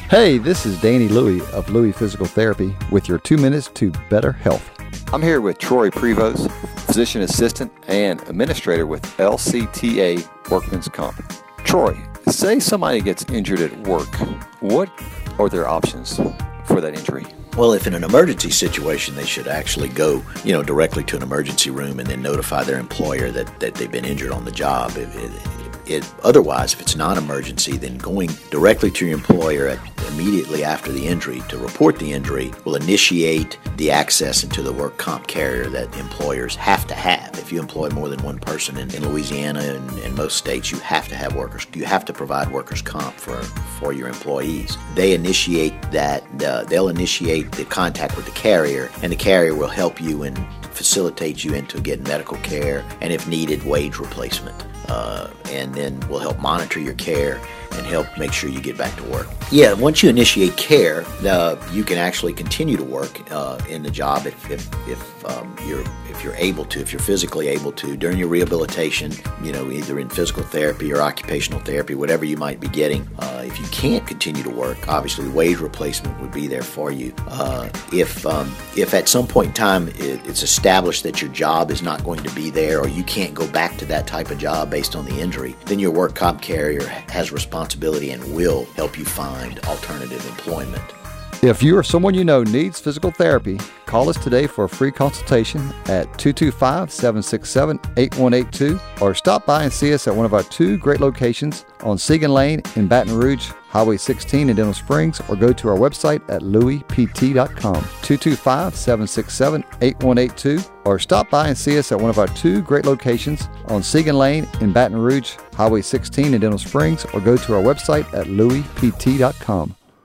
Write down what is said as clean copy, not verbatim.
Hey, this is Danny Louie of Louie Physical Therapy with your 2 minutes to better health. I'm here with Troy Prevost, physician assistant and administrator with LCTA Workman's Comp. Troy, say somebody gets injured at work. What are their options for that injury? Well, if in an emergency situation, they should actually go, directly to an emergency room and then notify their employer that they've been injured on the job. Otherwise, if it's non-emergency, then going directly to your employer immediately after the injury to report the injury will initiate the access into the work comp carrier that employers have to have. If you employ more than one person in Louisiana and in most states, you have to have you have to provide workers' comp for your employees. They initiate that. They'll initiate the contact with the carrier, and the carrier will help you and facilitate you into getting medical care and, if needed, wage replacement. And then we'll help monitor your care and help make sure you get back to work. Yeah, once you initiate care, you can actually continue to work in the job if you're able to, if you're physically able to during your rehabilitation. Either in physical therapy or occupational therapy, whatever you might be getting. If you can't continue to work, obviously wage replacement would be there for you. If at some point in time it's established that your job is not going to be there, or you can't go back to that type of job based on the injury, then your work comp carrier has responsibility and will help you find alternative employment. If you or someone you know needs physical therapy, call us today for a free consultation at 225-767-8182 or stop by and see us at one of our two great locations on Segan Lane in Baton Rouge, Highway 16 in Denham Springs, or go to our website at louispt.com. 225-767-8182 or stop by and see us at one of our two great locations on Segan Lane in Baton Rouge, Highway 16 in Denham Springs, or go to our website at louispt.com.